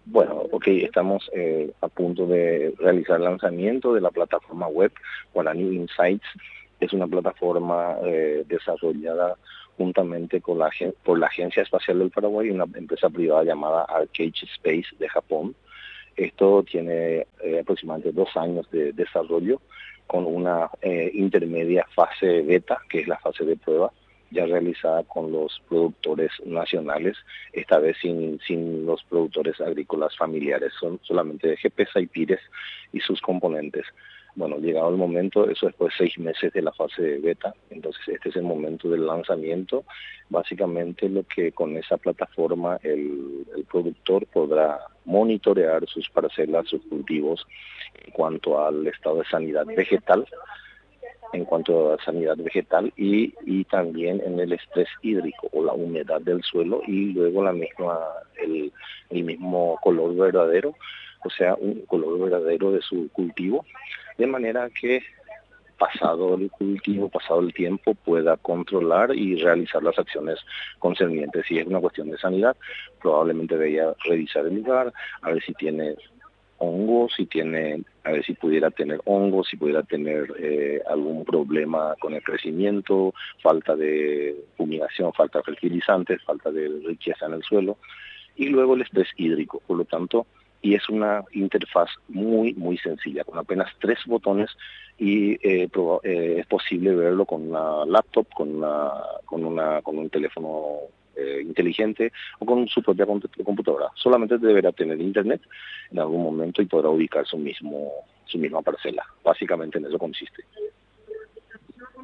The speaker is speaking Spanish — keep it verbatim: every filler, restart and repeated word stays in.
Bueno, ok, estamos eh, a punto de realizar el lanzamiento de la plataforma web Guaraní Insights. Es una plataforma eh, desarrollada juntamente con la, por la Agencia Espacial del Paraguay y una empresa privada llamada Arcade Space de Japón. Esto tiene eh, aproximadamente dos años de desarrollo con una eh, intermedia fase beta, que es la fase de prueba, ya realizada con los productores nacionales, esta vez sin, sin los productores agrícolas familiares, son solamente G P S y Pires y sus componentes. Bueno, llegado el momento, eso después de seis meses de la fase de beta, entonces este es el momento del lanzamiento. Básicamente lo que con esa plataforma el, el productor podrá monitorear sus parcelas, sus cultivos en cuanto al estado de sanidad vegetal, en cuanto a sanidad vegetal y, y también en el estrés hídrico o la humedad del suelo y luego la misma el, el mismo color verdadero, o sea, un color verdadero de su cultivo, de manera que pasado el cultivo, pasado el tiempo, pueda controlar y realizar las acciones concernientes. Si es una cuestión de sanidad, probablemente debería revisar el lugar, a ver si tiene hongos, si tiene, a ver si pudiera tener hongos, si pudiera tener eh, algún problema con el crecimiento, falta de fumigación, falta de fertilizantes, falta de riqueza en el suelo, y luego el estrés hídrico. Por lo tanto, y es una interfaz muy, muy sencilla, con apenas tres botones y eh, proba, eh, es posible verlo con una laptop, con, una, con, una, con un teléfono eh, inteligente o con su propia computadora. Solamente deberá tener internet en algún momento y podrá ubicar su, mismo, su misma parcela. Básicamente en eso consiste.